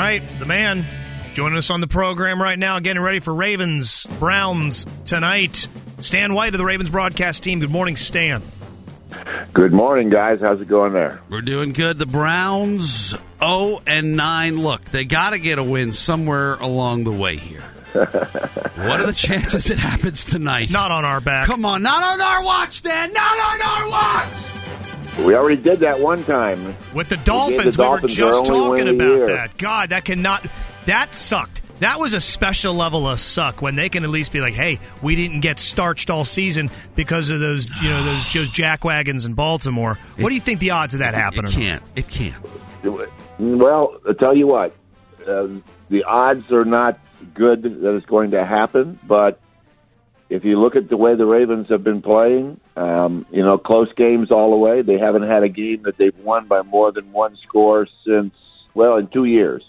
right, the man joining us on the program right now, getting ready for Ravens-Browns tonight. Stan White of the Ravens broadcast team. Good morning, Stan. Good morning, guys. How's it going there? We're doing good. The Browns 0-9. Look, they got to get a win somewhere along the way here. What are the chances it happens tonight? Not on our back. Come on, not on our watch, Stan. Not on our watch. We already did that one time. With the Dolphins, we were just talking about that. God, that sucked. That was a special level of suck when they can at least be like, hey, we didn't get starched all season because of those jackwagons in Baltimore. What do you think the odds of that happening? It can't. Well, I'll tell you what. The odds are not good that it's going to happen, but if you look at the way the Ravens have been playing, close games all the way. They haven't had a game that they've won by more than one score since, in 2 years.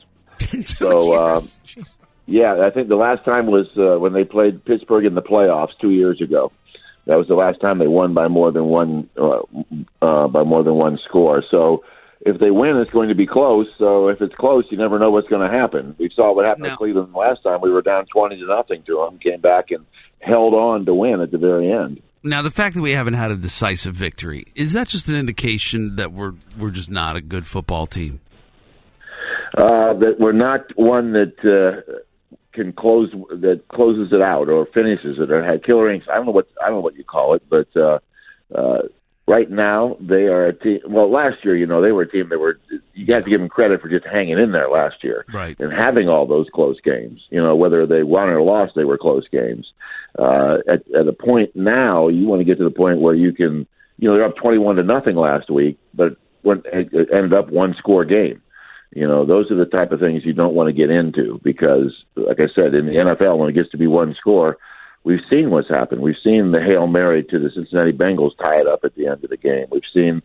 Yeah, I think the last time was when they played Pittsburgh in the playoffs 2 years ago. That was the last time they won by more than one score. So if they win, it's going to be close. So if it's close, you never know what's going to happen. We saw what happened to Cleveland last time. We were down 20-0 to them, came back and held on to win at the very end. Now, the fact that we haven't had a decisive victory, is that just an indication that we're just not a good football team? That we're not one that closes it out or finishes it or had killer instincts. I don't know what you call it, but right now they are a team. Well, last year, they were a team that were. You have to give them credit for just hanging in there last year, right? And having all those close games. Whether they won or lost, they were close games. At a point now, you want to get to the point where you can. They're up 21-0 last week, but it ended up one-score game. Those are the type of things you don't want to get into because, like I said, in the NFL, when it gets to be one score, we've seen what's happened. We've seen the Hail Mary to the Cincinnati Bengals tie it up at the end of the game. We've seen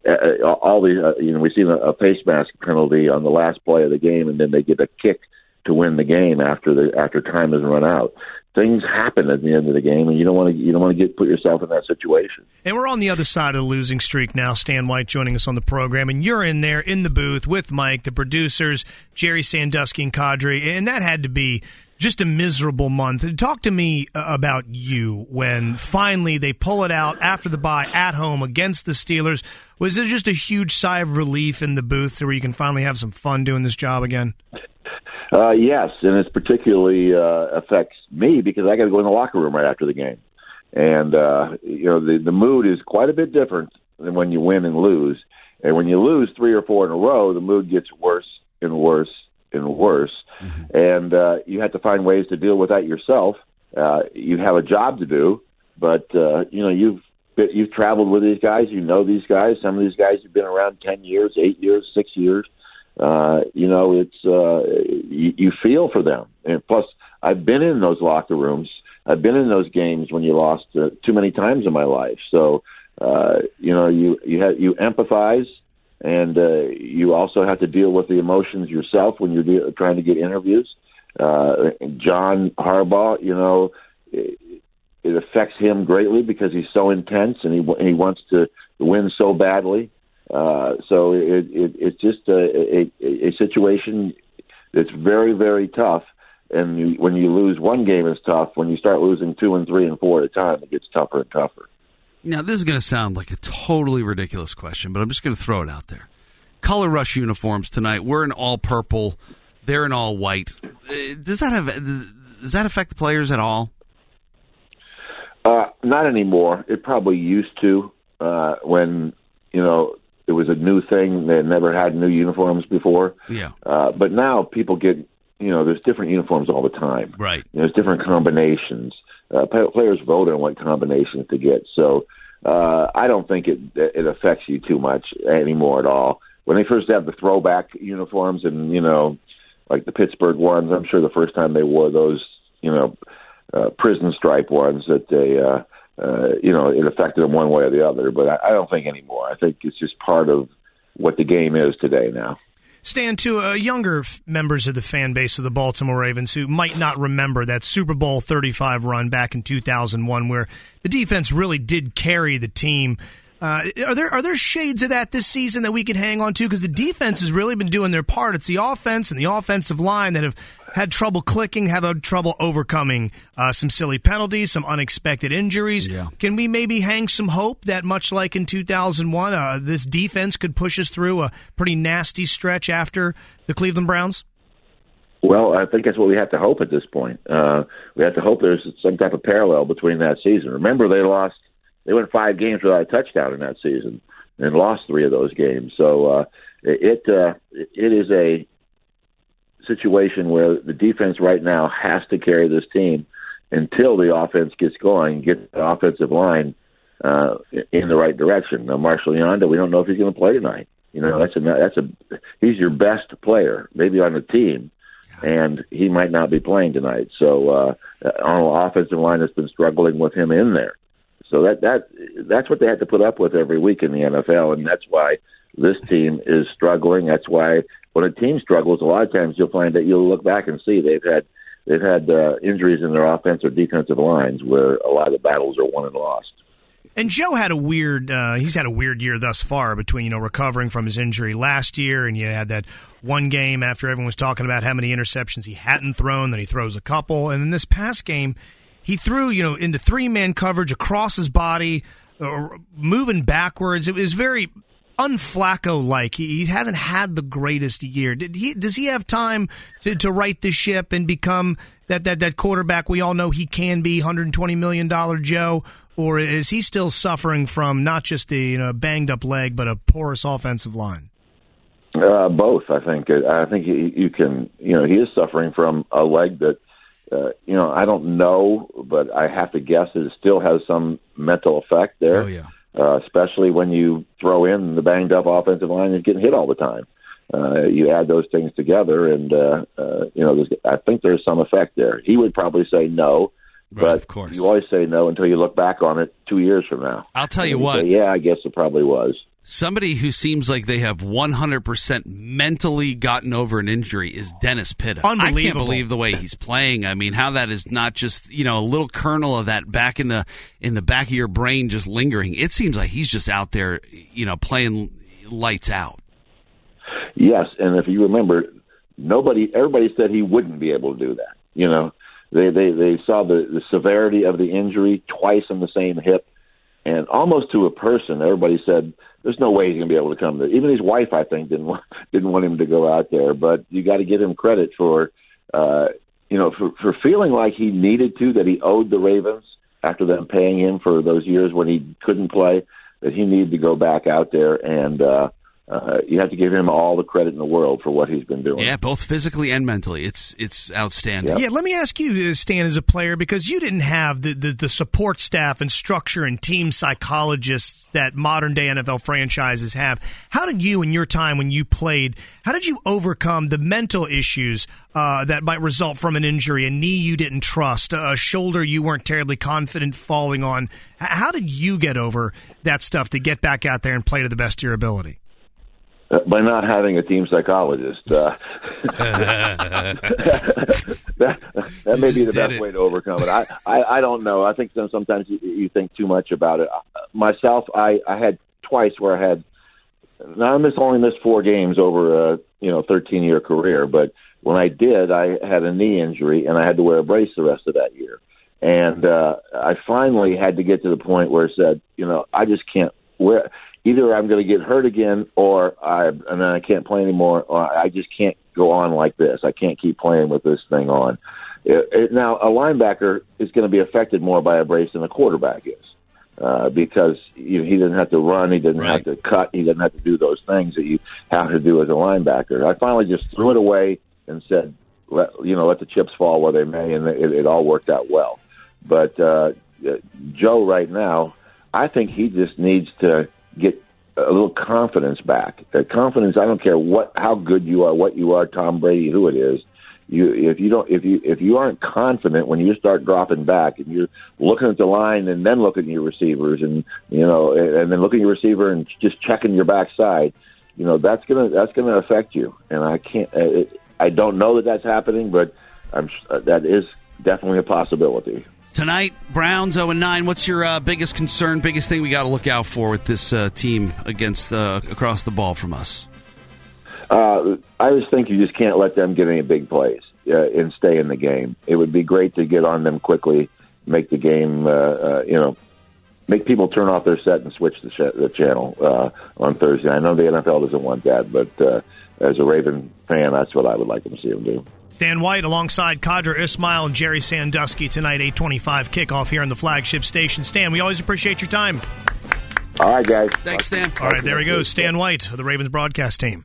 we've seen a face mask penalty on the last play of the game, and then they get a kick to win the game after time has run out. Things happen at the end of the game, and you don't want to put yourself in that situation. And we're on the other side of the losing streak now. Stan White joining us on the program, and you're in there in the booth with Mike, the producers, Jerry Sandusky and Kadri, and that had to be just a miserable month. Talk to me about you when finally they pull it out after the bye at home against the Steelers. Was there just a huge sigh of relief in the booth where you can finally have some fun doing this job again? Yes, and it particularly affects me because I got to go in the locker room right after the game. And, the mood is quite a bit different than when you win and lose. And when you lose 3 or 4 in a row, the mood gets worse and worse and worse. Mm-hmm. And you have to find ways to deal with that yourself. You have a job to do, but, you've traveled with these guys. You know these guys. Some of these guys have been around 10 years, 8 years, 6 years. You feel for them. And plus, I've been in those locker rooms. I've been in those games when you lost too many times in my life. So, you empathize, and you also have to deal with the emotions yourself when you're trying to get interviews. John Harbaugh, it affects him greatly because he's so intense and he wants to win so badly. So it's just a situation that's very, very tough. And when you lose one game, it's tough. When you start losing 2 and 3 and 4 at a time, it gets tougher and tougher. Now, this is going to sound like a totally ridiculous question, but I'm just going to throw it out there. Color Rush uniforms tonight. We're in all purple. They're in all white. Does that affect the players at all? Not anymore. It probably used to when, it was a new thing. They had never had new uniforms before. Yeah. But now people get, there's different uniforms all the time. Right. There's different combinations. Players vote on what combinations to get. So I don't think it affects you too much anymore at all. When they first have the throwback uniforms and, like the Pittsburgh ones, I'm sure the first time they wore those, prison stripe ones that they, it affected them one way or the other. But I don't think anymore. I think it's just part of what the game is today now. Stan, to younger members of the fan base of the Baltimore Ravens who might not remember that Super Bowl 35 run back in 2001 where the defense really did carry the team, Are there shades of that this season that we can hang on to? Because the defense has really been doing their part. It's the offense and the offensive line that have had trouble clicking, have had trouble overcoming some silly penalties, some unexpected injuries. Yeah. Can we maybe hang some hope that, much like in 2001, this defense could push us through a pretty nasty stretch after the Cleveland Browns? Well, I think that's what we have to hope at this point. We have to hope there's some type of parallel between that season. Remember, they went 5 games without a touchdown in that season and lost 3 of those games. So it is a situation where the defense right now has to carry this team until the offense gets going, get the offensive line in the right direction. Now, Marshall Yanda, we don't know if he's going to play tonight. You know, he's your best player, maybe on the team, and he might not be playing tonight. So our offensive line has been struggling with him in there. So that's what they have to put up with every week in the NFL, and that's why this team is struggling. That's why when a team struggles, a lot of times you'll find that you'll look back and see they've had injuries in their offensive or defensive lines where a lot of the battles are won and lost. And Joe had he's had a weird year thus far between, recovering from his injury last year, and you had that one game after everyone was talking about how many interceptions he hadn't thrown, then he throws a couple. And in this past game, he threw, into 3-man coverage across his body, moving backwards. It was very un-Flacco-like. He hasn't had the greatest year. Does he have time to right the ship and become that quarterback we all know he can be, $120 million Joe? Or is he still suffering from not just a banged up leg, but a porous offensive line? Both, I think. I think you can. He is suffering from a leg that, I don't know, but I have to guess it still has some mental effect there. Oh yeah. Especially when you throw in the banged up offensive line and getting hit all the time. You add those things together, and I think there's some effect there. He would probably say no. Right, but of course. You always say no until you look back on it 2 years from now. I'll tell you what. Say, yeah, I guess it probably was. Somebody who seems like they have 100% mentally gotten over an injury is Dennis Pitta. Unbelievable. I can't believe the way he's playing. I mean, how that is not just, a little kernel of that back in the back of your brain just lingering. It seems like he's just out there, playing lights out. Yes, and if you remember, everybody said he wouldn't be able to do that. They saw the severity of the injury twice in the same hip, and almost to a person, everybody said there's no way he's going to be able to come there. Even his wife, I think, didn't want him to go out there. But you got to give him credit for feeling like he needed to, that he owed the Ravens after them paying him for those years when he couldn't play, that he needed to go back out there and. You have to give him all the credit in the world for what he's been doing. Yeah, both physically and mentally. It's outstanding. Yep. Yeah, let me ask you, Stan, as a player, because you didn't have the support staff and structure and team psychologists that modern-day NFL franchises have. How did you, in your time when you played, how did you overcome the mental issues that might result from an injury, a knee you didn't trust, a shoulder you weren't terribly confident falling on? How did you get over that stuff to get back out there and play to the best of your ability? By not having a team psychologist. That may be the best way to overcome it. I don't know. I think sometimes you think too much about it. Myself, I had twice where I had, now I only missed 4 games over a 13-year career, but when I did, I had a knee injury and I had to wear a brace the rest of that year. And I finally had to get to the point where I said, I just can't wear. Either I'm going to get hurt again, and then I can't play anymore, or I just can't go on like this. I can't keep playing with this thing on. Now, a linebacker is going to be affected more by a brace than a quarterback is, because he doesn't have to run, he doesn't have to cut, he doesn't have to do those things that you have to do as a linebacker. I finally just threw it away and said, let the chips fall where they may, and it all worked out well. But Joe right now, I think he just needs to get a little confidence back. Confidence, I don't care how good you are, what you are, Tom Brady, who it is. If you aren't confident when you start dropping back and you're looking at the line and then looking at your receivers and then looking at your receiver and just checking your backside, that's gonna affect you. And I don't know that that's happening, but that is definitely a possibility. Tonight, Browns 0-9. What's your biggest concern, biggest thing we got to look out for with this team against across the ball from us? I just think you just can't let them get any big plays and stay in the game. It would be great to get on them quickly, make the game, make people turn off their set and switch the channel on Thursday. I know the NFL doesn't want that, but as a Raven fan, that's what I would like to see them do. Stan White alongside Qadr Ismail and Jerry Sandusky tonight, 8:25 kickoff here on the flagship station. Stan, we always appreciate your time. All right, guys. Thanks, Stan. All right, there he goes, Stan White of the Ravens broadcast team.